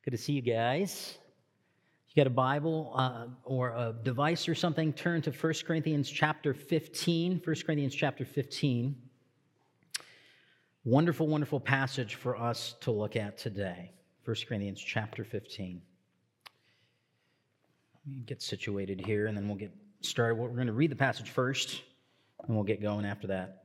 Good to see you guys. If you got a Bible or a device or something, turn to 1 Corinthians chapter 15. 1 Corinthians chapter 15. Wonderful, wonderful passage for us to look at today. 1 Corinthians chapter 15. Let me get situated here, and then we'll get started. We're going to read the passage first, and we'll get going after that.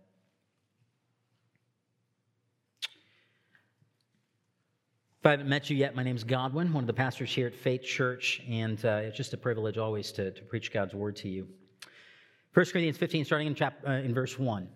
If I haven't met you yet, my name is Godwin, one of the pastors here at Faith Church, and it's just a privilege always to preach God's word to you. 1 Corinthians 15, starting in verse 1.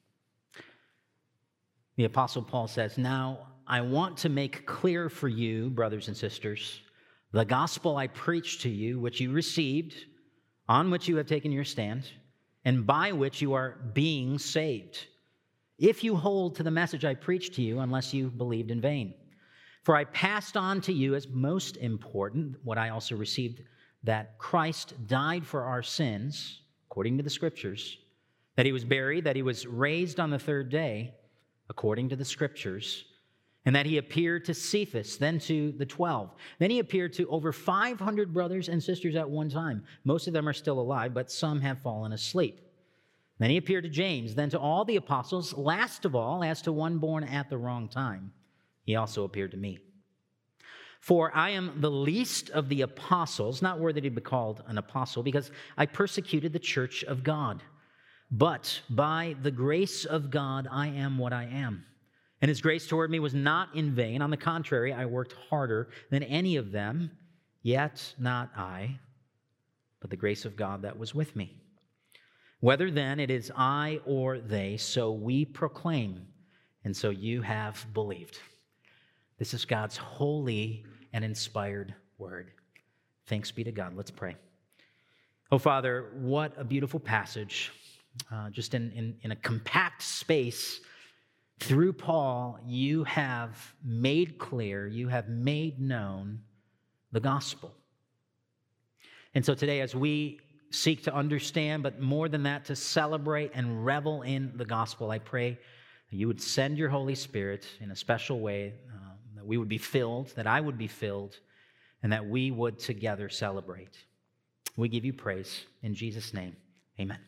The Apostle Paul says, "Now I want to make clear for you, brothers and sisters, the gospel I preached to you, which you received, on which you have taken your stand, and by which you are being saved, if you hold to the message I preached to you, unless you believed in vain. For I passed on to you as most important what I also received, that Christ died for our sins, according to the Scriptures, that he was buried, that he was raised on the third day, according to the Scriptures, and that he appeared to Cephas, then to the 12. Then he appeared to over 500 brothers and sisters at one time. Most of them are still alive, but some have fallen asleep. Then he appeared to James, then to all the apostles. Last of all, as to one born at the wrong time, he also appeared to me. For I am the least of the apostles, not worthy to be called an apostle, because I persecuted the church of God. But by the grace of God, I am what I am. And his grace toward me was not in vain. On the contrary, I worked harder than any of them, yet not I, but the grace of God that was with me. Whether then it is I or they, so we proclaim, and so you have believed." This is God's holy and inspired word. Thanks be to God. Let's pray. Oh, Father, what a beautiful passage. Just in a compact space, through Paul, you have made clear, you have made known the gospel. And so today, as we seek to understand, but more than that, to celebrate and revel in the gospel, I pray that you would send your Holy Spirit in a special way, that we would be filled, that I would be filled, and that we would together celebrate. We give you praise in Jesus' name. Amen.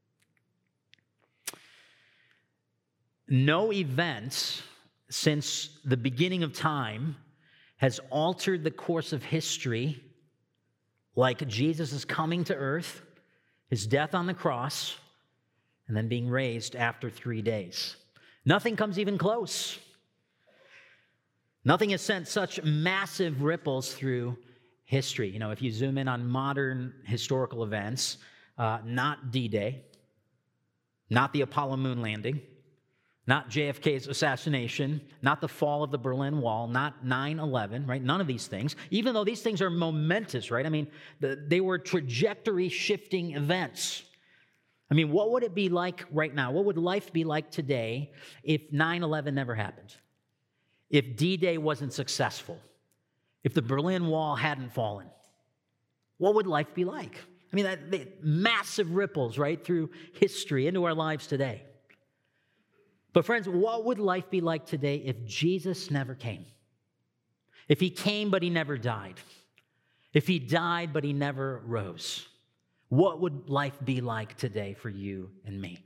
No event since the beginning of time has altered the course of history like Jesus' coming to earth, his death on the cross, and then being raised after 3 days. Nothing comes even close. Nothing has sent such massive ripples through history. You know, if you zoom in on modern historical events, not D-Day, not the Apollo moon landing, not JFK's assassination, not the fall of the Berlin Wall, not 9/11, right? None of these things, even though these things are momentous, right? I mean, they were trajectory-shifting events. I mean, what would it be like right now? What would life be like today if 9/11 never happened? If D-Day wasn't successful? If the Berlin Wall hadn't fallen? What would life be like? I mean, massive ripples, right, through history into our lives today. But friends, what would life be like today if Jesus never came? If he came but he never died? If he died but he never rose? What would life be like today for you and me?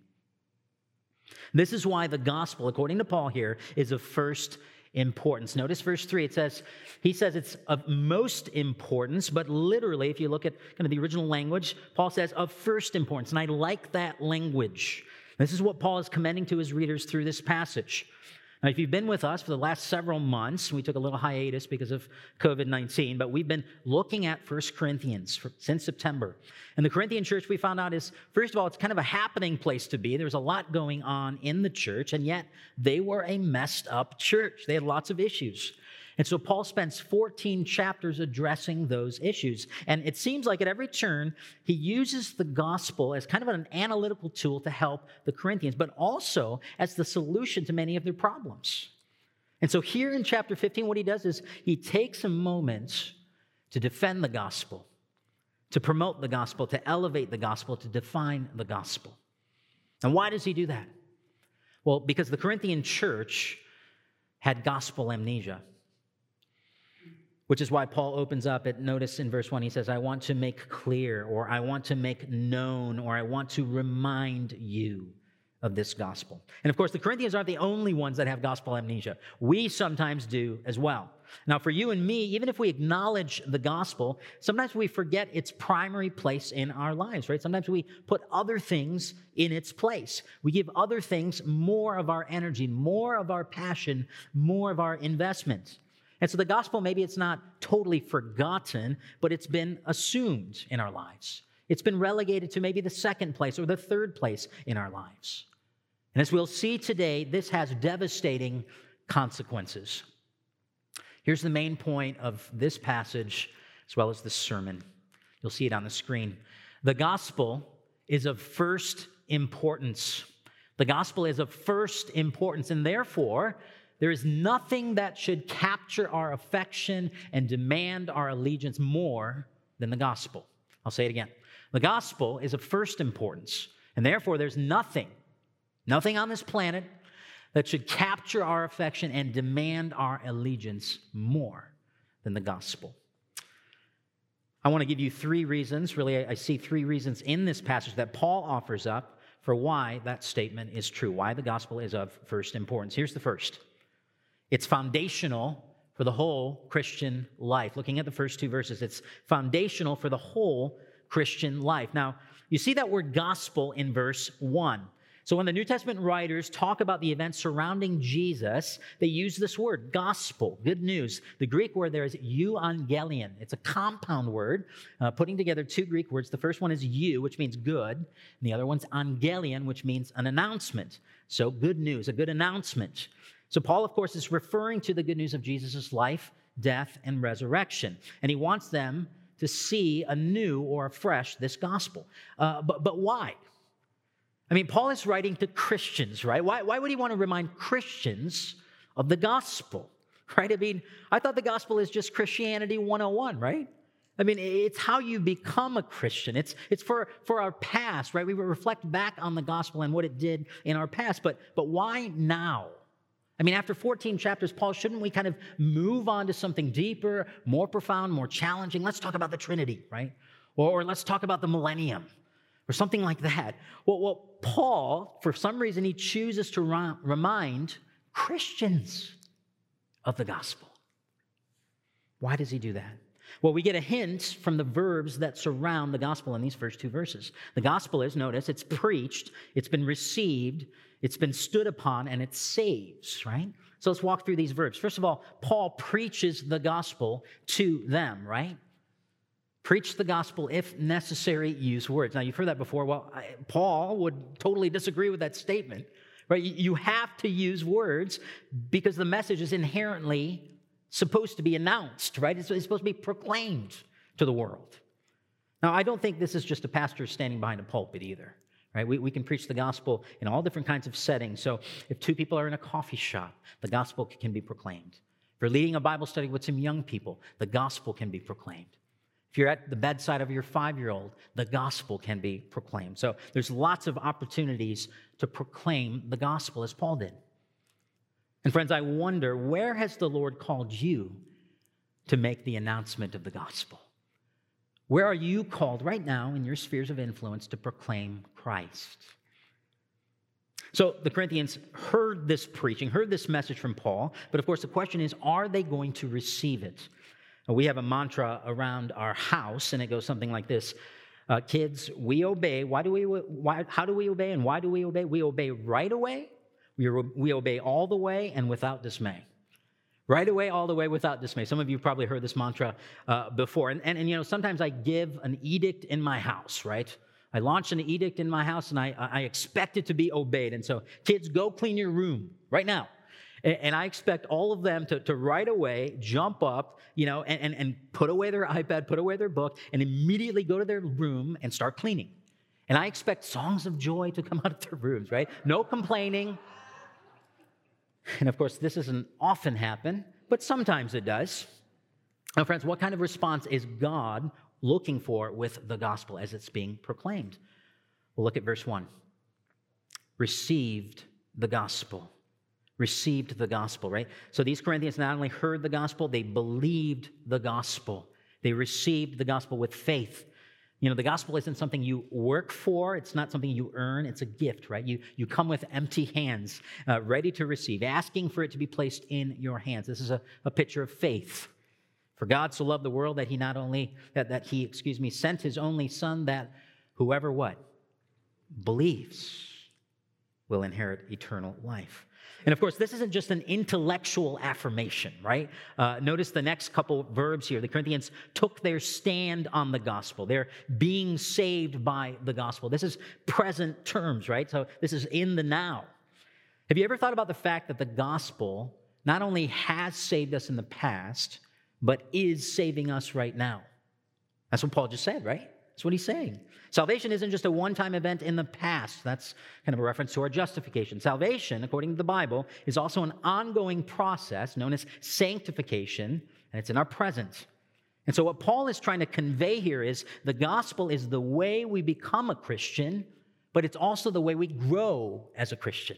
This is why the gospel, according to Paul here, is of first importance. Notice verse 3, he says it's of most importance, but literally, if you look at kind of the original language, Paul says of first importance, and I like that language. This is what Paul is commending to his readers through this passage. Now, if you've been with us for the last several months, we took a little hiatus because of COVID-19, but we've been looking at 1 Corinthians since September. And the Corinthian church, we found out, is, first of all, it's kind of a happening place to be. There's a lot going on in the church, and yet they were a messed up church. They had lots of issues. And so Paul spends 14 chapters addressing those issues. And it seems like at every turn, he uses the gospel as kind of an analytical tool to help the Corinthians, but also as the solution to many of their problems. And so here in chapter 15, what he does is he takes a moment to defend the gospel, to promote the gospel, to elevate the gospel, to define the gospel. And why does he do that? Well, because the Corinthian church had gospel amnesia. which is why Paul opens up at, notice in verse 1, he says, I want to make clear, or I want to make known, or I want to remind you of this gospel. And of course, the Corinthians aren't the only ones that have gospel amnesia. We sometimes do as well. Now, for you and me, even if we acknowledge the gospel, sometimes we forget its primary place in our lives, right? Sometimes we put other things in its place. We give other things more of our energy, more of our passion, more of our investment. And so the gospel, maybe it's not totally forgotten, but it's been assumed in our lives. It's been relegated to maybe the second place or the third place in our lives. And as we'll see today, this has devastating consequences. Here's the main point of this passage as well as this sermon. You'll see it on the screen. The gospel is of first importance. The gospel is of first importance, and therefore, there is nothing that should capture our affection and demand our allegiance more than the gospel. I'll say it again. The gospel is of first importance, and therefore there's nothing on this planet that should capture our affection and demand our allegiance more than the gospel. I want to give you three reasons. Really, I see three reasons in this passage that Paul offers up for why that statement is true, why the gospel is of first importance. Here's the first. It's foundational for the whole Christian life. Looking at the first two verses, it's foundational for the whole Christian life. Now, you see that word gospel in verse 1. So when the New Testament writers talk about the events surrounding Jesus, they use this word, gospel, good news. The Greek word there is euangelion. It's a compound word, putting together two Greek words. The first one is eu, which means good, and the other one's angelion, which means an announcement. So good news, a good announcement. So Paul, of course, is referring to the good news of Jesus' life, death, and resurrection. And he wants them to see anew or afresh this gospel. But why? I mean, Paul is writing to Christians, right? Why would he want to remind Christians of the gospel, right? I mean, I thought the gospel is just Christianity 101, right? I mean, it's how you become a Christian. It's for our past, right? We reflect back on the gospel and what it did in our past. But why now? I mean, after 14 chapters, Paul, shouldn't we kind of move on to something deeper, more profound, more challenging? Let's talk about the Trinity, right? Or let's talk about the millennium or something like that. Well, Paul, for some reason, he chooses to remind Christians of the gospel. Why does he do that? Well, we get a hint from the verbs that surround the gospel in these first two verses. The gospel is, notice, it's preached, it's been received, it's been stood upon, and it saves, right? So let's walk through these verbs. First of all, Paul preaches the gospel to them, right? Preach the gospel, if necessary, use words. Now, you've heard that before. Well, Paul would totally disagree with that statement, right? You have to use words because the message is inherently supposed to be announced, right? It's supposed to be proclaimed to the world. Now, I don't think this is just a pastor standing behind a pulpit either, right? We can preach the gospel in all different kinds of settings. So if two people are in a coffee shop, the gospel can be proclaimed. If you're leading a Bible study with some young people, the gospel can be proclaimed. If you're at the bedside of your 5-year-old, the gospel can be proclaimed. So there's lots of opportunities to proclaim the gospel as Paul did. And friends, I wonder, where has the Lord called you to make the announcement of the gospel? Where are you called right now in your spheres of influence to proclaim Christ? So the Corinthians heard this preaching, heard this message from Paul, but of course the question is, are they going to receive it? We have a mantra around our house, and it goes something like this. Kids, we obey. How do we obey, and why do we obey? We obey right away. We obey all the way and without dismay. Right away, all the way, without dismay. Some of you probably heard this mantra before. And you know, sometimes I give an edict in my house, right? I launch an edict in my house, and I expect it to be obeyed. And so, kids, go clean your room right now. And I expect all of them to right away jump up, you know, and put away their iPad, put away their book, and immediately go to their room and start cleaning. And I expect songs of joy to come out of their rooms, right? No complaining. And of course, this doesn't often happen, but sometimes it does. Now, friends, what kind of response is God looking for with the gospel as it's being proclaimed? Well, look at verse 1. Received the gospel. received the gospel, right? So these Corinthians not only heard the gospel, they believed the gospel. They received the gospel with faith. The gospel isn't something you work for. It's not something you earn. It's a gift, right? You come with empty hands, ready to receive, asking for it to be placed in your hands. This is a picture of faith. For God so loved the world that he sent his only Son, that whoever what? Believes will inherit eternal life. And of course, this isn't just an intellectual affirmation, right? Notice the next couple verbs here. The Corinthians took their stand on the gospel. They're being saved by the gospel. This is present terms, right? So this is in the now. Have you ever thought about the fact that the gospel not only has saved us in the past, but is saving us right now? That's what Paul just said, right? That's what he's saying. Salvation isn't just a one-time event in the past. That's kind of a reference to our justification. Salvation, according to the Bible, is also an ongoing process known as sanctification, and it's in our present. And so what Paul is trying to convey here is the gospel is the way we become a Christian, but it's also the way we grow as a Christian.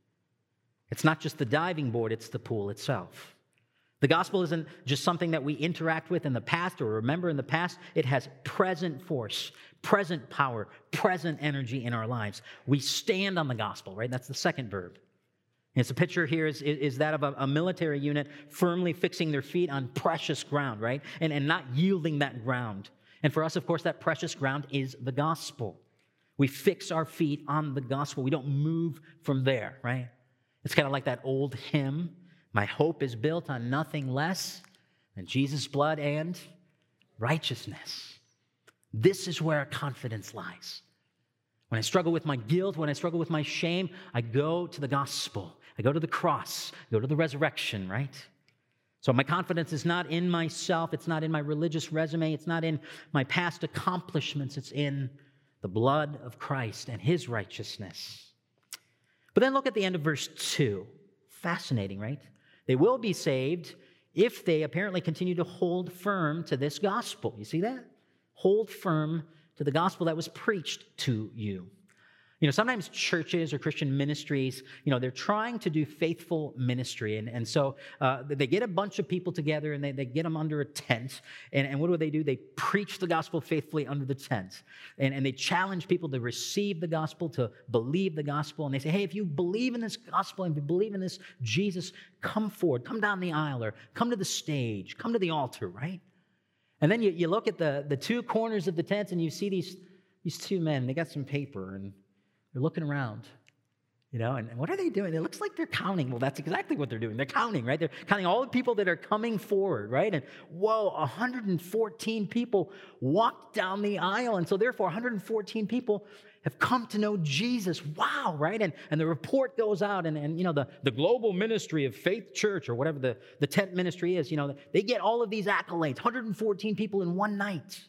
It's not just the diving board, it's the pool itself. The gospel isn't just something that we interact with in the past or remember in the past. It has present force, present power, present energy in our lives. We stand on the gospel, right? That's the second verb. And it's a picture here is that of a military unit firmly fixing their feet on precious ground, right? And not yielding that ground. And for us, of course, that precious ground is the gospel. We fix our feet on the gospel. We don't move from there, right? It's kind of like that old hymn. My hope is built on nothing less than Jesus' blood and righteousness. This is where our confidence lies. When I struggle with my guilt, when I struggle with my shame, I go to the gospel. I go to the cross. I go to the resurrection, right? So my confidence is not in myself. It's not in my religious resume. It's not in my past accomplishments. It's in the blood of Christ and his righteousness. But then look at the end of verse 2. Fascinating, right? They will be saved if they apparently continue to hold firm to this gospel. You see that? Hold firm to the gospel that was preached to you. Sometimes churches or Christian ministries, they're trying to do faithful ministry. And so they get a bunch of people together and they get them under a tent. And what do? They preach the gospel faithfully under the tent. And they challenge people to receive the gospel, to believe the gospel. And they say, hey, if you believe in this gospel and if you believe in this Jesus, come forward, come down the aisle or come to the stage, come to the altar, right? And then you look at the two corners of the tent and you see these two men. They got some paper and they're looking around, and what are they doing? It looks like they're counting. Well, that's exactly what they're doing. They're counting, right? They're counting all the people that are coming forward, right? And whoa, 114 people walked down the aisle. And so therefore, 114 people have come to know Jesus. Wow, right? And the report goes out and the global ministry of Faith Church or whatever the tent ministry is, they get all of these accolades, 114 people in one night.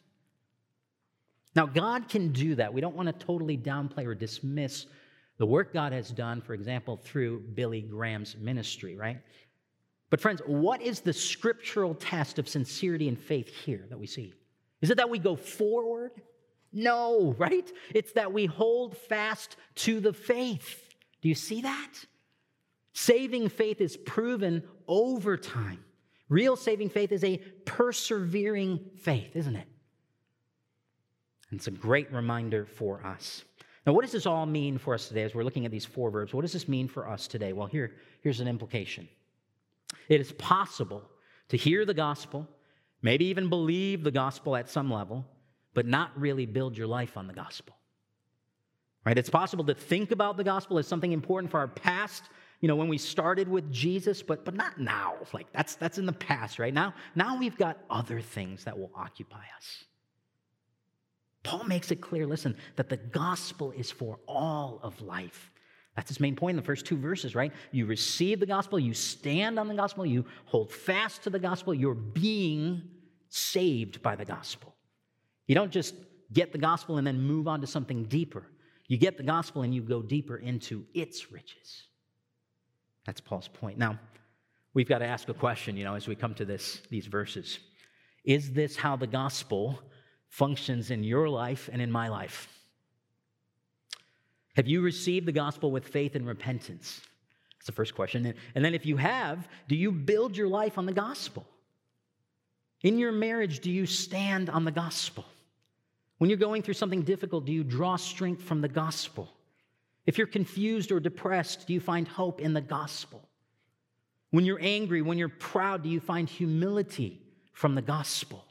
Now, God can do that. We don't want to totally downplay or dismiss the work God has done, for example, through Billy Graham's ministry, right? But friends, what is the scriptural test of sincerity and faith here that we see? Is it that we go forward? No, right? It's that we hold fast to the faith. Do you see that? Saving faith is proven over time. Real saving faith is a persevering faith, isn't it? And it's a great reminder for us. Now, what does this all mean for us today as we're looking at these four verbs? What does this mean for us today? Well, here's an implication. It is possible to hear the gospel, maybe even believe the gospel at some level, but not really build your life on the gospel. Right? It's possible to think about the gospel as something important for our past, when we started with Jesus, but not now. Like that's in the past, right? Now we've got other things that will occupy us. Paul makes it clear, listen, that the gospel is for all of life. That's his main point in the first two verses, right? You receive the gospel, you stand on the gospel, you hold fast to the gospel, you're being saved by the gospel. You don't just get the gospel and then move on to something deeper. You get the gospel and you go deeper into its riches. That's Paul's point. Now, we've got to ask a question, as we come to these verses. Is this how the gospel functions in your life and in my life? Have you received the gospel with faith and repentance? That's the first question. And then if you have, do you build your life on the gospel? In your marriage, do you stand on the gospel? When you're going through something difficult, do you draw strength from the gospel? If you're confused or depressed, do you find hope in the gospel? When you're angry, when you're proud, do you find humility from the gospel?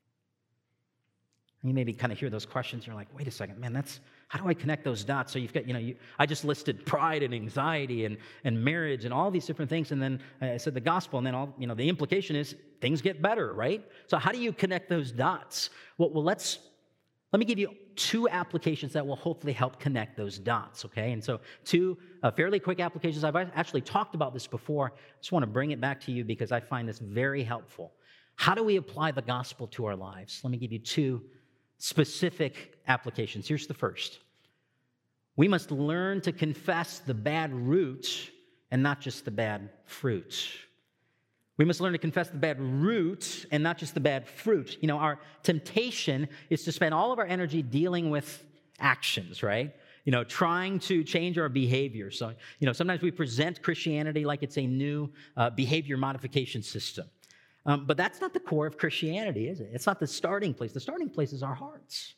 And you maybe kind of hear those questions, you're like, wait a second, man, how do I connect those dots? So you've got, I just listed pride and anxiety and marriage and all these different things, and then I said the gospel, and then the implication is things get better, right? So how do you connect those dots? Well, let me give you 2 applications that will hopefully help connect those dots, okay? And so 2 fairly quick applications. I've actually talked about this before. I just want to bring it back to you because I find this very helpful. How do we apply the gospel to our lives? Let me give you 2 specific applications. Here's the first. We must learn to confess the bad root and not just the bad fruit. We must learn to confess the bad root and not just the bad fruit. Our temptation is to spend all of our energy dealing with actions, right? Trying to change our behavior. So, sometimes we present Christianity like it's a new behavior modification system. But that's not the core of Christianity, is it? It's not the starting place. The starting place is our hearts.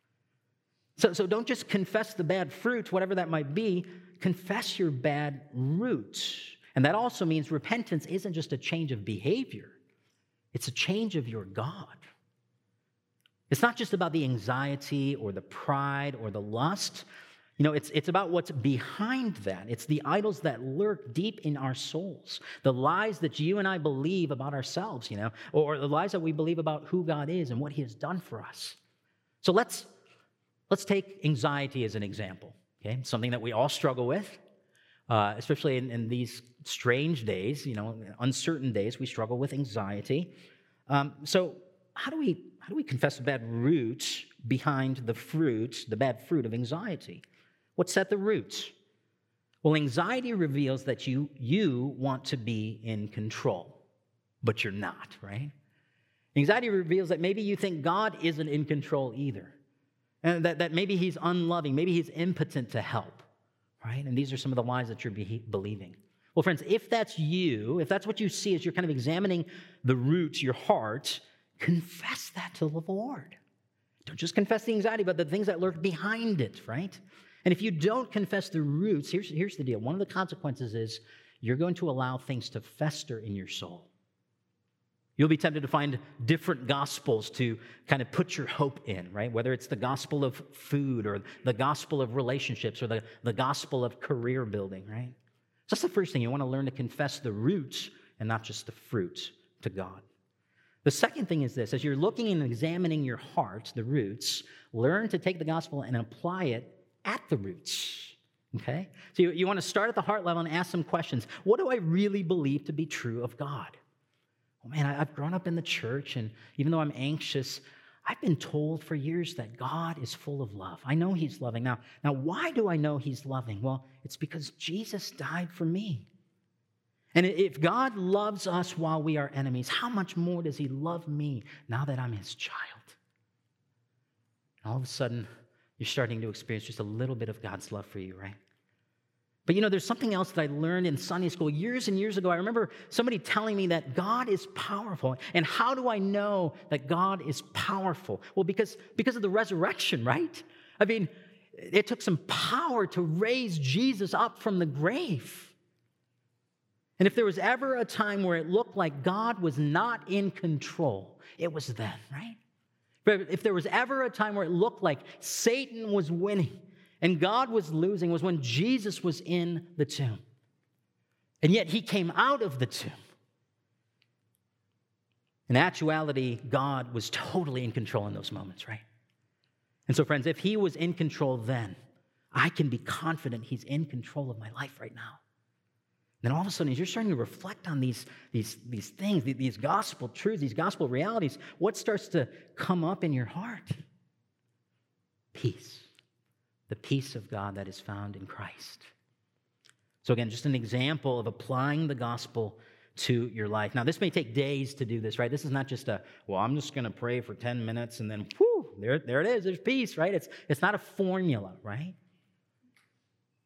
So don't just confess the bad fruit, whatever that might be. Confess your bad root. And that also means repentance isn't just a change of behavior. It's a change of your God. It's not just about the anxiety or the pride or the lust. It's about what's behind that. It's the idols that lurk deep in our souls. The lies that you and I believe about ourselves, or the lies that we believe about who God is and what He has done for us. So let's take anxiety as an example, okay? Something that we all struggle with. Especially in these strange days, uncertain days, we struggle with anxiety. So how do we confess the bad root behind the fruit, the bad fruit of anxiety? What's at the root? Well, anxiety reveals that you want to be in control, but you're not, right? Anxiety reveals that maybe you think God isn't in control either, and that maybe He's unloving, maybe He's impotent to help. Right? And these are some of the lies that you're believing. Well, friends, if that's you, if that's what you see as you're kind of examining the roots, your heart, confess that to the Lord. Don't just confess the anxiety, but the things that lurk behind it, right? And if you don't confess the roots, here's the deal. One of the consequences is you're going to allow things to fester in your soul. You'll be tempted to find different gospels to kind of put your hope in, right? Whether it's the gospel of food or the gospel of relationships or the gospel of career building, right? So that's the first thing. You want to learn to confess the roots and not just the fruit to God. The second thing is this. As you're looking and examining your heart, the roots, learn to take the gospel and apply it at the roots, okay? So you want to start at the heart level and ask some questions. What do I really believe to be true of God? Man, I've grown up in the church, and even though I'm anxious, I've been told for years that God is full of love. I know He's loving. Now, why do I know He's loving? Well, it's because Jesus died for me. And if God loves us while we are enemies, how much more does He love me now that I'm His child? And all of a sudden, you're starting to experience just a little bit of God's love for you, right? But there's something else that I learned in Sunday school years and years ago. I remember somebody telling me that God is powerful. And how do I know that God is powerful? Well, because of the resurrection, right? I mean, it took some power to raise Jesus up from the grave. And if there was ever a time where it looked like God was not in control, it was then, right? But if there was ever a time where it looked like Satan was winning and God was losing, was when Jesus was in the tomb. And yet He came out of the tomb. In actuality, God was totally in control in those moments, right? And so, friends, if He was in control then, I can be confident He's in control of my life right now. Then all of a sudden, as you're starting to reflect on these things, these gospel truths, these gospel realities, what starts to come up in your heart? Peace. The peace of God that is found in Christ. So again, just an example of applying the gospel to your life. Now, this may take days to do this, right? This is not just I'm just going to pray for 10 minutes and then, whoo, there it is. There's peace, right? It's not a formula, right?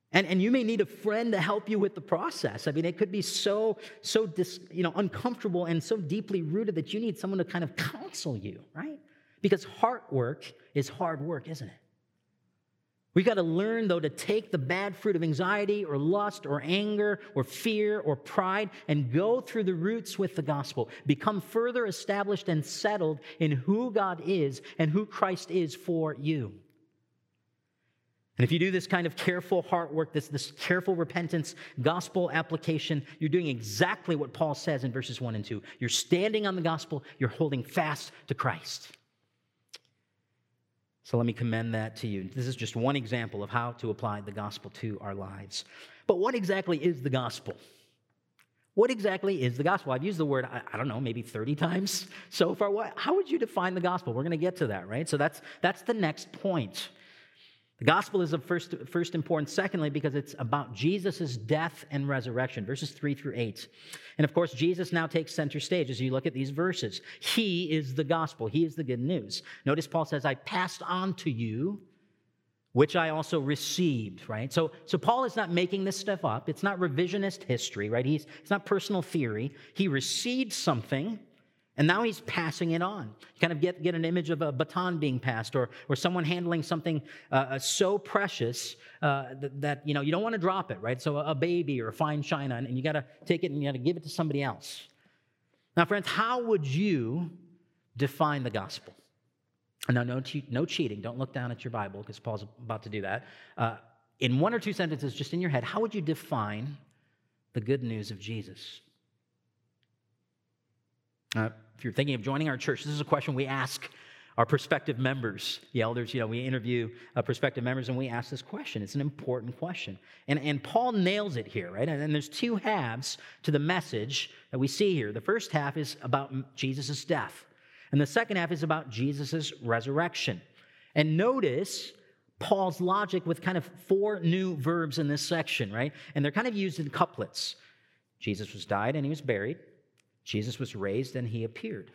And you may need a friend to help you with the process. I mean, it could be so uncomfortable and so deeply rooted that you need someone to kind of counsel you, right? Because heart work is hard work, isn't it? We've got to learn, though, to take the bad fruit of anxiety or lust or anger or fear or pride and go through the roots with the gospel. Become further established and settled in who God is and who Christ is for you. And if you do this kind of careful heart work, this careful repentance, gospel application, you're doing exactly what Paul says in verses 1 and 2. You're standing on the gospel. You're holding fast to Christ. So let me commend that to you. This is just one example of how to apply the gospel to our lives. But what exactly is the gospel? What exactly is the gospel? I've used the word, I don't know, maybe 30 times so far. How would you define the gospel? We're going to get to that, right? So that's the next point. The gospel is of first importance, secondly, because it's about Jesus' death and resurrection, verses 3 through 8. And of course, Jesus now takes center stage as you look at these verses. He is the gospel. He is the good news. Notice Paul says, I passed on to you, which I also received, right? So Paul is not making this stuff up. It's not revisionist history, right? It's not personal theory. He received something, and now he's passing it on. You kind of get an image of a baton being passed or someone handling something so precious that you don't want to drop it, right? So a baby or a fine china, and you got to take it and you got to give it to somebody else. Now, friends, how would you define the gospel? Now, no cheating. Don't look down at your Bible because Paul's about to do that. In one or two sentences, just in your head, how would you define the good news of Jesus? If you're thinking of joining our church, this is a question we ask our prospective members. The elders, we interview prospective members and we ask this question. It's an important question. And Paul nails it here, right? And there's two halves to the message that we see here. The first half is about Jesus' death. And the second half is about Jesus' resurrection. And notice Paul's logic with kind of 4 new verbs in this section, right? And they're kind of used in couplets. Jesus was died and he was buried. Jesus was raised and he appeared.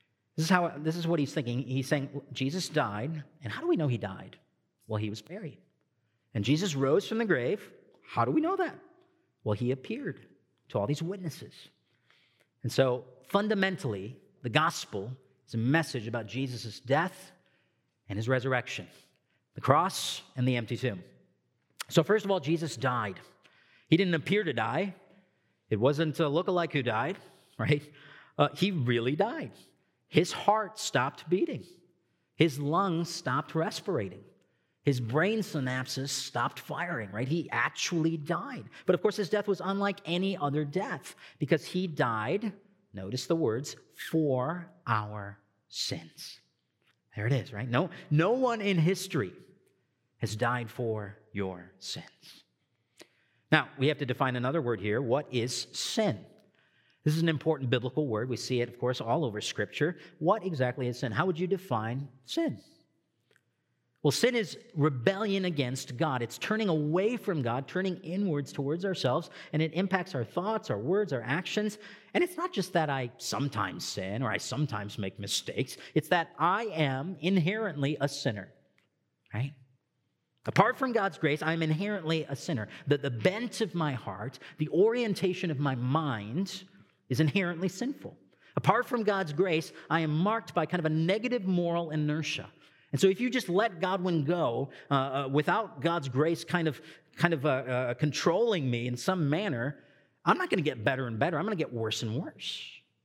This is what he's thinking. He's saying, Jesus died, and how do we know he died? Well, he was buried. And Jesus rose from the grave. How do we know that? Well, he appeared to all these witnesses. And so, fundamentally, the gospel is a message about Jesus' death and his resurrection, the cross and the empty tomb. So first of all, Jesus died. He didn't appear to die. It wasn't a lookalike who died. Right? He really died. His heart stopped beating. His lungs stopped respirating. His brain synapses stopped firing, right? He actually died. But of course, his death was unlike any other death because he died, notice the words, for our sins. There it is, right? No one in history has died for your sins. Now, we have to define another word here. What is sin? This is an important biblical word. We see it, of course, all over Scripture. What exactly is sin? How would you define sin? Well, sin is rebellion against God. It's turning away from God, turning inwards towards ourselves, and it impacts our thoughts, our words, our actions. And it's not just that I sometimes sin or I sometimes make mistakes. It's that I am inherently a sinner, right? Apart from God's grace, I'm inherently a sinner. The bent of my heart, the orientation of my mind is inherently sinful. Apart from God's grace, I am marked by kind of a negative moral inertia. And so if you just let Godwin go without God's grace kind of controlling me in some manner, I'm not going to get better and better. I'm going to get worse and worse.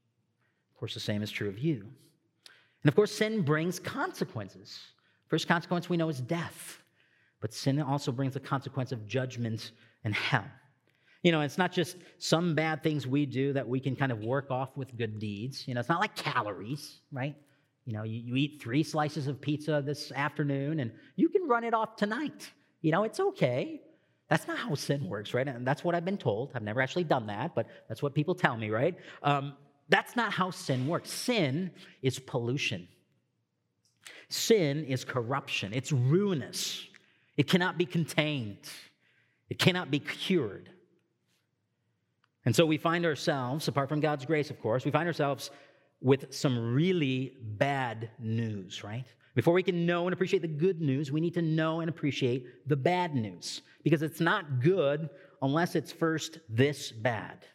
Of course, the same is true of you. And of course, sin brings consequences. First consequence we know is death. But sin also brings the consequence of judgment and hell. It's not just some bad things we do that we can kind of work off with good deeds. It's not like calories, right? You eat 3 slices of pizza this afternoon and you can run it off tonight. It's okay. That's not how sin works, right? And that's what I've been told. I've never actually done that, but that's what people tell me, right? That's not how sin works. Sin is pollution. Sin is corruption. It's ruinous. It cannot be contained. It cannot be cured. And so we find ourselves, apart from God's grace, of course, we find ourselves with some really bad news, right? Before we can know and appreciate the good news, we need to know and appreciate the bad news, because it's not good unless it's first this bad.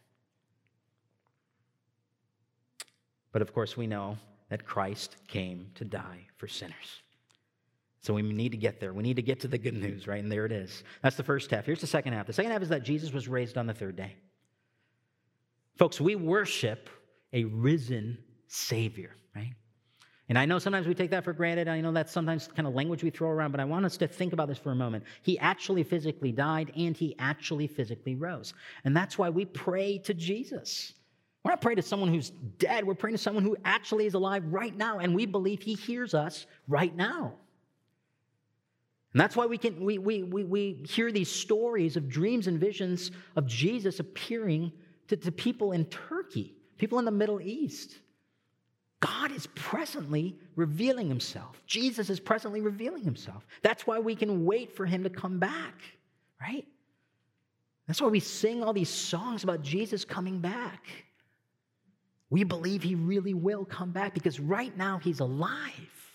But of course, we know that Christ came to die for sinners. So we need to get there. We need to get to the good news, right? And there it is. That's the first half. Here's the second half. The second half is that Jesus was raised on the third day. Folks, we worship a risen Savior, right? And I know sometimes we take that for granted. I know that's sometimes kind of language we throw around, but I want us to think about this for a moment. He actually physically died, and he actually physically rose. And that's why we pray to Jesus. We're not praying to someone who's dead. We're praying to someone who actually is alive right now, and we believe he hears us right now. And that's why we hear these stories of dreams and visions of Jesus appearing to people in Turkey, people in the Middle East. God is presently revealing himself. Jesus is presently revealing himself. That's why we can wait for him to come back, right? That's why we sing all these songs about Jesus coming back. We believe he really will come back because right now he's alive.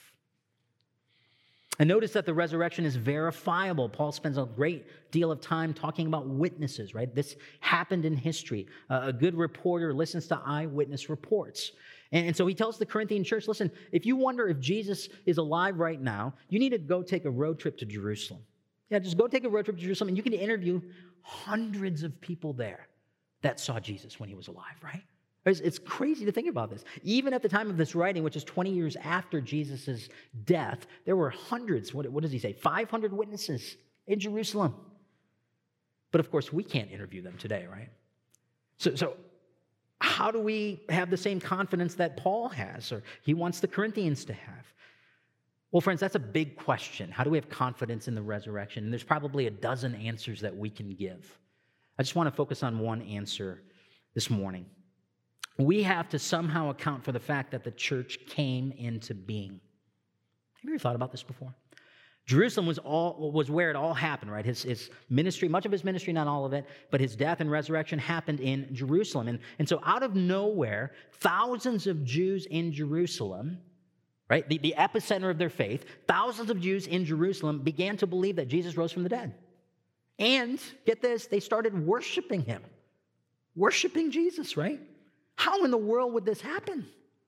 And notice that the resurrection is verifiable. Paul spends a great deal of time talking about witnesses, right? This happened in history. A good reporter listens to eyewitness reports. And so he tells the Corinthian church, listen, if you wonder if Jesus is alive right now, you need to go take a road trip to Jerusalem. Yeah, just go take a road trip to Jerusalem, and you can interview hundreds of people there that saw Jesus when he was alive, right? It's crazy to think about this. Even at the time of this writing, which is 20 years after Jesus' death, there were hundreds, what does he say, 500 witnesses in Jerusalem. But of course, we can't interview them today, right? So how do we have the same confidence that Paul has, or he wants the Corinthians to have? Well, friends, that's a big question. How do we have confidence in the resurrection? And there's probably a dozen answers that we can give. I just want to focus on one answer this morning. We have to somehow account for the fact that the church came into being. Have you ever thought about this before? Jerusalem was where it all happened, right? His ministry, much of his ministry, not all of it, but his death and resurrection happened in Jerusalem. And so out of nowhere, thousands of Jews in Jerusalem, right, the epicenter of their faith, thousands of Jews in Jerusalem began to believe that Jesus rose from the dead. And, get this, they started worshiping him. Worshiping Jesus, right? How in the world would this happen?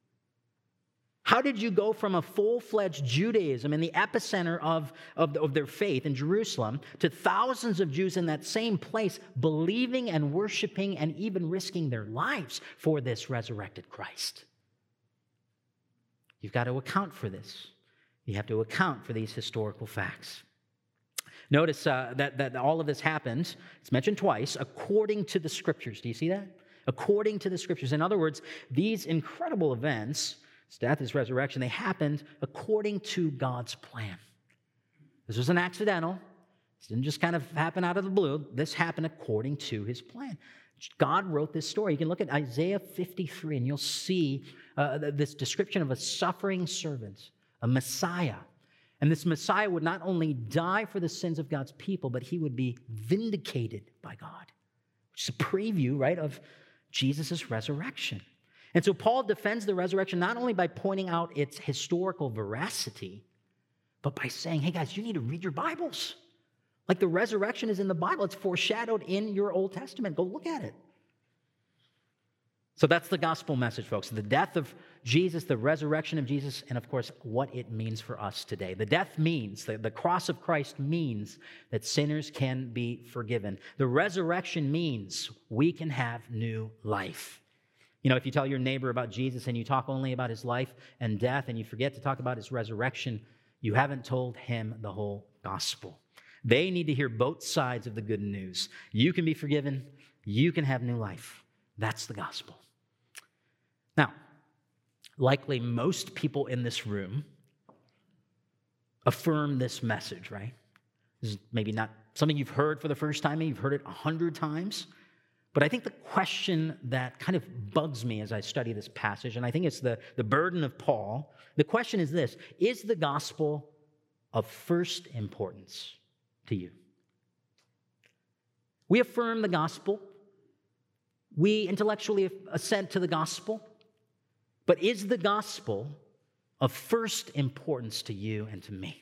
How did you go from a full-fledged Judaism in the epicenter of their faith in Jerusalem to thousands of Jews in that same place believing and worshiping and even risking their lives for this resurrected Christ? You've got to account for this. You have to account for these historical facts. Notice that all of this happened, it's mentioned twice, according to the Scriptures. Do you see that? According to the Scriptures. In other words, these incredible events, his death, his resurrection, they happened according to God's plan. This wasn't accidental. This didn't just kind of happen out of the blue. This happened according to his plan. God wrote this story. You can look at Isaiah 53, and you'll see this description of a suffering servant, a Messiah. And this Messiah would not only die for the sins of God's people, but he would be vindicated by God, which is a preview, right, of Jesus' resurrection. And so Paul defends the resurrection not only by pointing out its historical veracity, but by saying, hey guys, you need to read your Bibles. Like the resurrection is in the Bible. It's foreshadowed in your Old Testament. Go look at it. So that's the gospel message, folks. The death of Jesus, the resurrection of Jesus, and of course, what it means for us today. The death means, the cross of Christ means that sinners can be forgiven. The resurrection means we can have new life. You know, if you tell your neighbor about Jesus and you talk only about his life and death and you forget to talk about his resurrection, you haven't told him the whole gospel. They need to hear both sides of the good news. You can be forgiven. You can have new life. That's the gospel. Now, likely most people in this room affirm this message, right? This is maybe not something you've heard for the first time. Maybe you've heard it 100 times. But I think the question that kind of bugs me as I study this passage, and I think it's the burden of Paul, the question is this: is the gospel of first importance to you? We affirm the gospel. We intellectually assent to the gospel. But is the gospel of first importance to you and to me?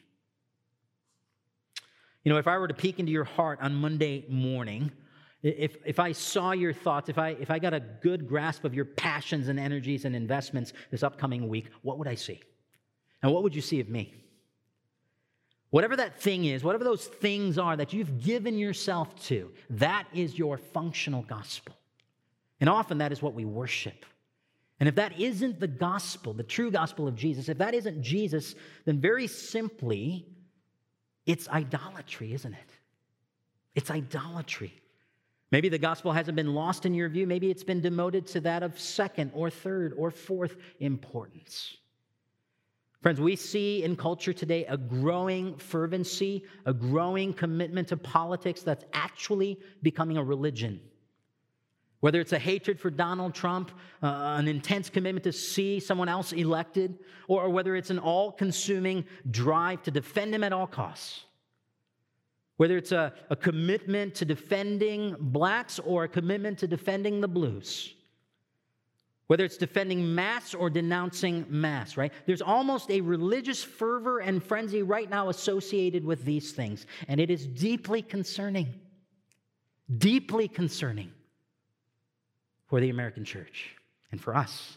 You know, if I were to peek into your heart on Monday morning, if I saw your thoughts, if I got a good grasp of your passions and energies and investments this upcoming week, what would I see? And what would you see of me? Whatever that thing is, whatever those things are that you've given yourself to, that is your functional gospel. And often that is what we worship. And if that isn't the gospel, the true gospel of Jesus, if that isn't Jesus, then very simply, it's idolatry, isn't it? It's idolatry. Maybe the gospel hasn't been lost in your view. Maybe it's been demoted to that of second or third or fourth importance. Friends, we see in culture today a growing fervency, a growing commitment to politics that's actually becoming a religion. Whether it's a hatred for Donald Trump, an intense commitment to see someone else elected, or whether it's an all-consuming drive to defend him at all costs. Whether it's a commitment to defending blacks or a commitment to defending the blues. Whether it's defending mass or denouncing mass, right? There's almost a religious fervor and frenzy right now associated with these things. And it is deeply concerning. Deeply concerning for the American church and for us.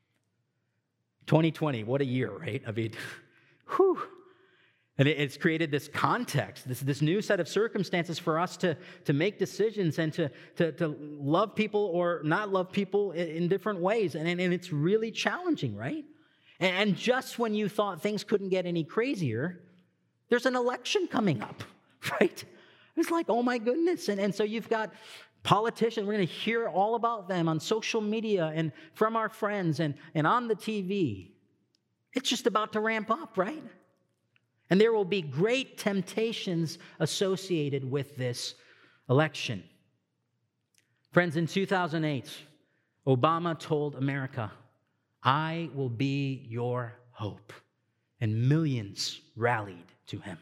2020, what a year, right? I mean, whew. And it's created this context, this new set of circumstances for us to make decisions and to love people or not love people in different ways. And it's really challenging, right? And just when you thought things couldn't get any crazier, there's an election coming up, right? It's like, oh my goodness. And so you've got politicians, we're going to hear all about them on social media and from our friends and on the TV. It's just about to ramp up, right? And there will be great temptations associated with this election. Friends, in 2008, Obama told America, "I will be your hope." And millions rallied to him.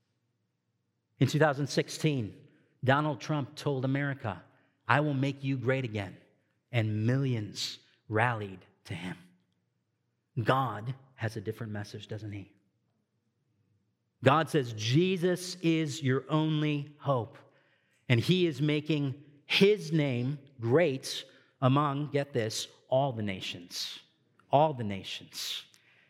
In 2016, Donald Trump told America, "I will make you great again." And millions rallied to him. God has a different message, doesn't he? God says Jesus is your only hope. And he is making his name great among, get this, all the nations. All the nations.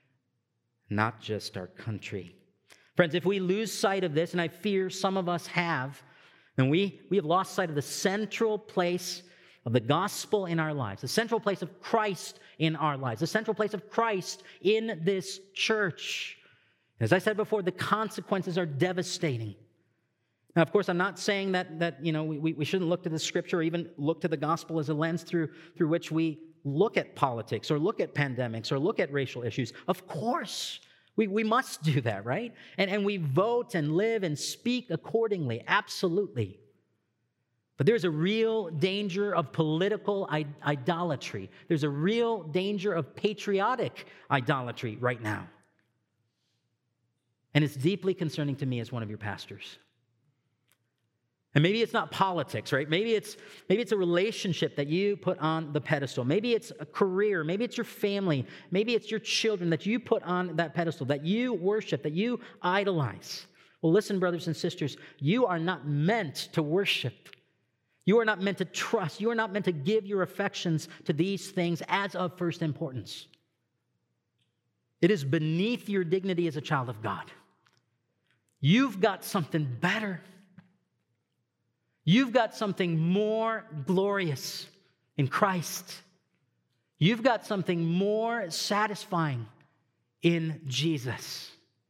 Not just our country. Friends, if we lose sight of this, and I fear some of us have, then we have lost sight of the central place of the gospel in our lives, the central place of Christ in our lives, the central place of Christ in this church. As I said before, the consequences are devastating. Now, of course, I'm not saying that we shouldn't look to the Scripture or even look to the gospel as a lens through which we look at politics or look at pandemics or look at racial issues. Of course, we must do that, right? And we vote and live and speak accordingly, absolutely. But there's a real danger of political idolatry. There's a real danger of patriotic idolatry right now. And it's deeply concerning to me as one of your pastors. And maybe it's not politics, right? Maybe it's a relationship that you put on the pedestal. Maybe it's a career. Maybe it's your family. Maybe it's your children that you put on that pedestal, that you worship, that you idolize. Well, listen, brothers and sisters, you are not meant to worship. You are not meant to trust. You are not meant to give your affections to these things as of first importance. It is beneath your dignity as a child of God. You've got something better. You've got something more glorious in Christ. You've got something more satisfying in Jesus.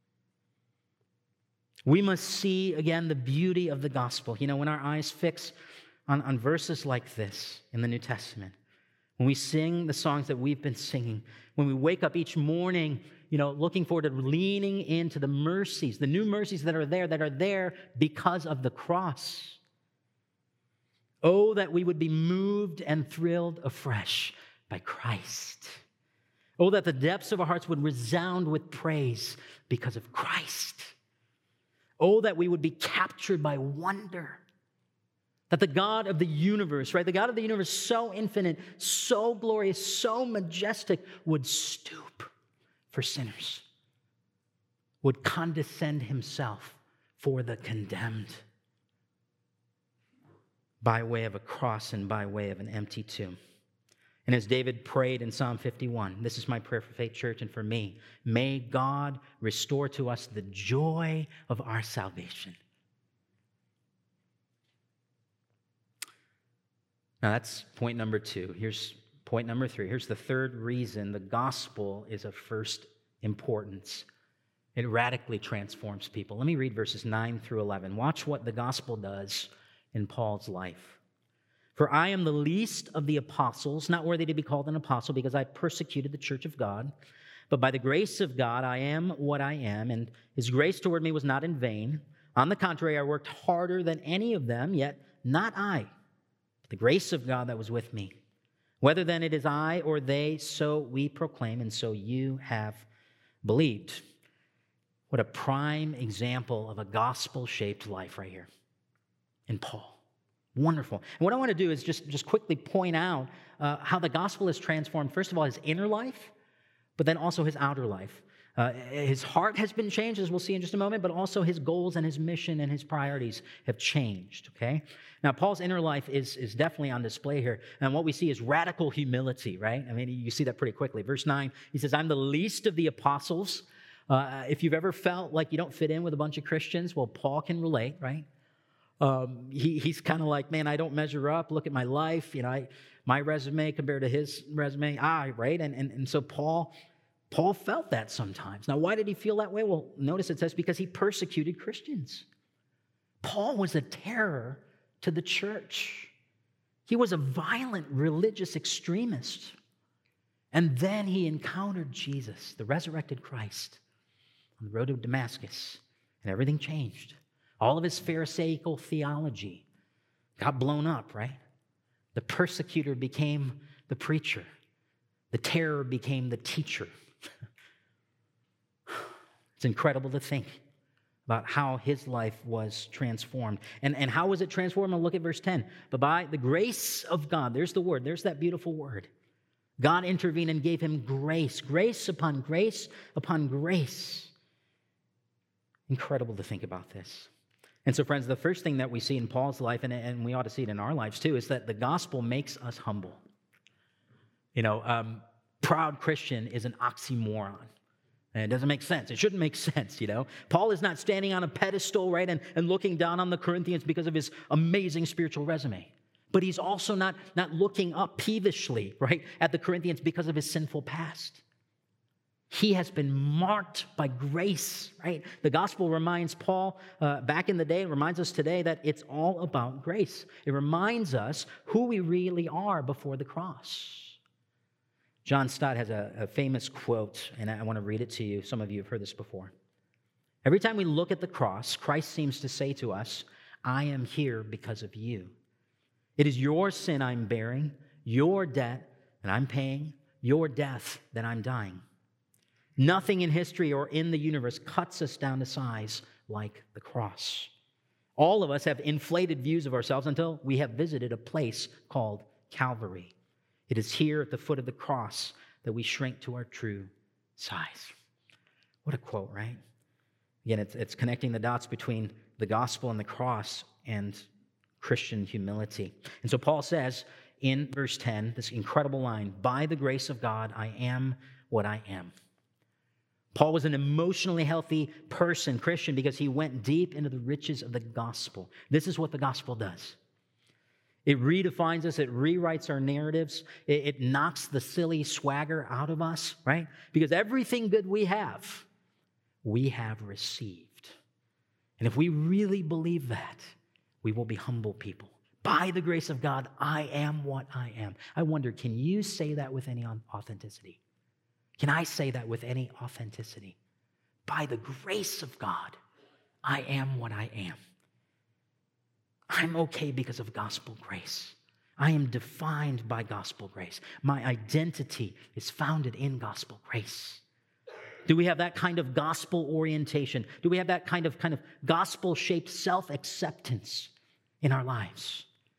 We must see, again, the beauty of the gospel. You know, when our eyes fix on verses like this in the New Testament, when we sing the songs that we've been singing, when we wake up each morning, looking forward to leaning into the mercies, the new mercies that are there because of the cross. Oh, that we would be moved and thrilled afresh by Christ. Oh, that the depths of our hearts would resound with praise because of Christ. Oh, that we would be captured by wonder That the God of the universe, right? The God of the universe, so infinite, so glorious, so majestic, would stoop for sinners, would condescend himself for the condemned by way of a cross and by way of an empty tomb. And as David prayed in Psalm 51, this is my prayer for Faith Church and for me, may God restore to us the joy of our salvation. Now that's point number 2. Here's point number 3. Here's the third reason the gospel is of first importance. It radically transforms people. Let me read verses 9 through 11. Watch what the gospel does in Paul's life. For I am the least of the apostles, not worthy to be called an apostle because I persecuted the church of God. But by the grace of God, I am what I am, and his grace toward me was not in vain. On the contrary, I worked harder than any of them, yet not I, but the grace of God that was with me. Whether then it is I or they, so we proclaim, and so you have believed. What a prime example of a gospel-shaped life right here in Paul. Wonderful. And what I want to do is just quickly point out how the gospel has transformed, first of all, his inner life, but then also his outer life. His heart has been changed, as we'll see in just a moment, but also his goals and his mission and his priorities have changed, okay? Now, Paul's inner life is definitely on display here, and what we see is radical humility, right? I mean, you see that pretty quickly. Verse 9, he says, I'm the least of the apostles. If you've ever felt like you don't fit in with a bunch of Christians, well, Paul can relate, right? He's kind of like, man, I don't measure up. Look at my life. My resume compared to his resume, right? And so Paul felt that sometimes. Now, why did he feel that way? Well, notice it says because he persecuted Christians. Paul was a terror to the church. He was a violent religious extremist. And then he encountered Jesus, the resurrected Christ, on the road to Damascus, and everything changed. All of his Pharisaical theology got blown up, right? The persecutor became the preacher. The terror became the teacher. It's incredible to think about how his life was transformed. And how was it transformed? I'll look at verse 10. But by the grace of God, there's the word, there's that beautiful word. God intervened and gave him grace, grace upon grace upon grace. Incredible to think about this. And so, friends, the first thing that we see in Paul's life, and we ought to see it in our lives too, is that the gospel makes us humble. Proud Christian is an oxymoron. And it doesn't make sense. It shouldn't make sense, Paul is not standing on a pedestal, right, and looking down on the Corinthians because of his amazing spiritual resume. But he's also not looking up peevishly, right, at the Corinthians because of his sinful past. He has been marked by grace, right? The gospel reminds Paul back in the day, reminds us today that it's all about grace. It reminds us who we really are before the cross. John Stott has a famous quote, and I want to read it to you. Some of you have heard this before. Every time we look at the cross, Christ seems to say to us, I am here because of you. It is your sin I'm bearing, your debt that I'm paying, your death that I'm dying. Nothing in history or in the universe cuts us down to size like the cross. All of us have inflated views of ourselves until we have visited a place called Calvary. It is here at the foot of the cross that we shrink to our true size. What a quote, right? Again, it's connecting the dots between the gospel and the cross and Christian humility. And so Paul says in verse 10, this incredible line, by the grace of God, I am what I am. Paul was an emotionally healthy person, Christian, because he went deep into the riches of the gospel. This is what the gospel does. It redefines us. It rewrites our narratives. It knocks the silly swagger out of us, right? Because everything good we have received. And if we really believe that, we will be humble people. By the grace of God, I am what I am. I wonder, can you say that with any authenticity? Can I say that with any authenticity? By the grace of God, I am what I am. I'm okay because of gospel grace. I am defined by gospel grace. My identity is founded in gospel grace. Do we have that kind of gospel orientation? Do we have that kind of gospel-shaped self-acceptance in our lives?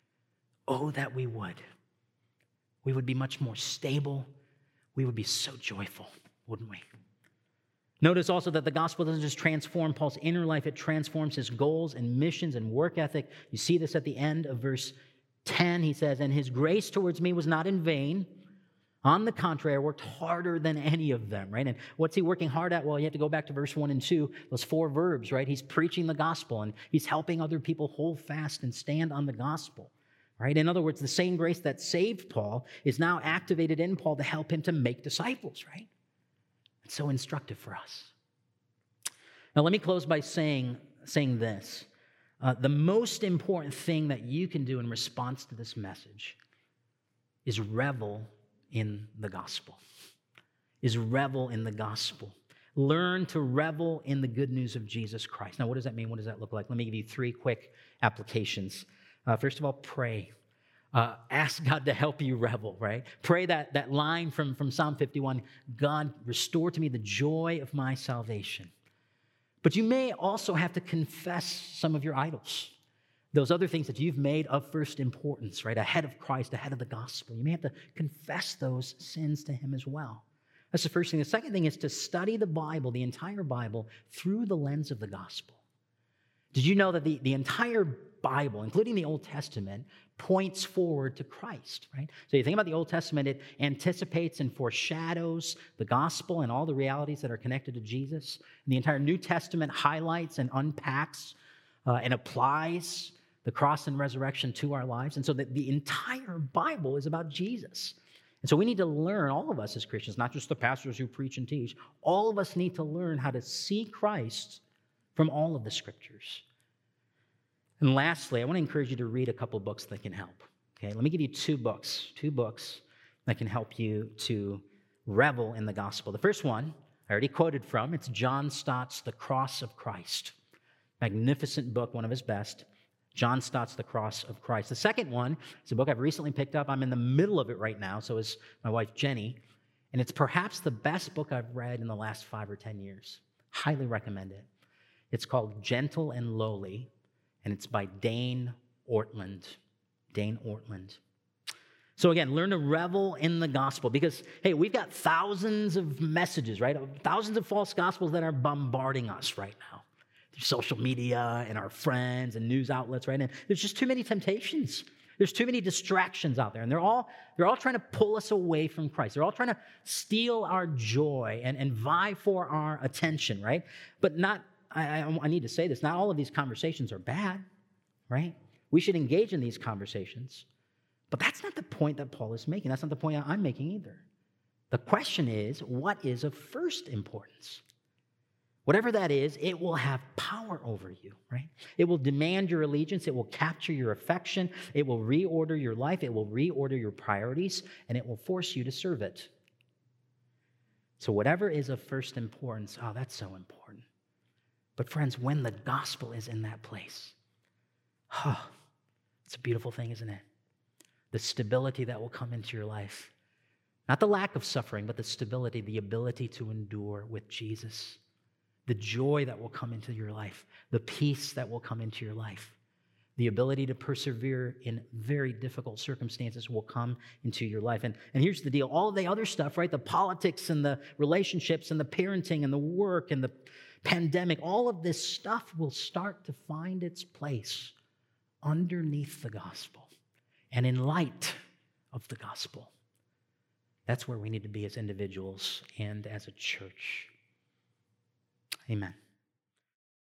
Oh, that we would. We would be much more stable. We would be so joyful, wouldn't we? Notice also that the gospel doesn't just transform Paul's inner life, it transforms his goals and missions and work ethic. You see this at the end of verse 10. He says, and his grace towards me was not in vain. On the contrary, I worked harder than any of them, right? And what's he working hard at? Well, you have to go back to verse 1 and 2, those 4 verbs, right? He's preaching the gospel, and he's helping other people hold fast and stand on the gospel, right? In other words, the same grace that saved Paul is now activated in Paul to help him to make disciples, right? It's so instructive for us. Now, let me close by saying this. The most important thing that you can do in response to this message is revel in the gospel. Revel in the gospel. Learn to revel in the good news of Jesus Christ. Now, what does that mean? What does that look like? Let me give you 3 quick applications. First of all, pray. Ask God to help you revel, right? Pray that line from Psalm 51, God, restore to me the joy of my salvation. But you may also have to confess some of your idols, those other things that you've made of first importance, right? Ahead of Christ, ahead of the gospel. You may have to confess those sins to him as well. That's the first thing. The second thing is to study the Bible, the entire Bible, through the lens of the gospel. Did you know that the entire Bible, including the Old Testament, points forward to Christ, right? So you think about the Old Testament, it anticipates and foreshadows the gospel and all the realities that are connected to Jesus. And the entire New Testament highlights and unpacks and applies the cross and resurrection to our lives. And so the entire Bible is about Jesus. And so we need to learn, all of us as Christians, not just the pastors who preach and teach, all of us need to learn how to see Christ from all of the scriptures. And lastly, I want to encourage you to read a couple books that can help. Okay, let me give you 2 books that can help you to revel in the gospel. The first one, I already quoted from, it's John Stott's The Cross of Christ. Magnificent book, one of his best. John Stott's The Cross of Christ. The second one is a book I've recently picked up. I'm in the middle of it right now, so is my wife Jenny. And it's perhaps the best book I've read in the last 5 or 10 years. Highly recommend it. It's called Gentle and Lowly, and it's by Dane Ortland. Dane Ortland. So again, learn to revel in the gospel because, hey, we've got thousands of messages, right? Thousands of false gospels that are bombarding us right now. Through social media and our friends and news outlets, right? And there's just too many temptations. There's too many distractions out there. And they're all trying to pull us away from Christ. They're all trying to steal our joy and vie for our attention, right? But I need to say this, not all of these conversations are bad, right? We should engage in these conversations. But that's not the point that Paul is making. That's not the point I'm making either. The question is, what is of first importance? Whatever that is, it will have power over you, right? It will demand your allegiance. It will capture your affection. It will reorder your life. It will reorder your priorities, and it will force you to serve it. So whatever is of first importance, that's so important. But friends, when the gospel is in that place, it's a beautiful thing, isn't it? The stability that will come into your life. Not the lack of suffering, but the stability, the ability to endure with Jesus. The joy that will come into your life. The peace that will come into your life. The ability to persevere in very difficult circumstances will come into your life. And here's the deal. All of the other stuff, right? The politics and the relationships and the parenting and the work and the pandemic, all of this stuff will start to find its place underneath the gospel and in light of the gospel. That's where we need to be as individuals and as a church. Amen.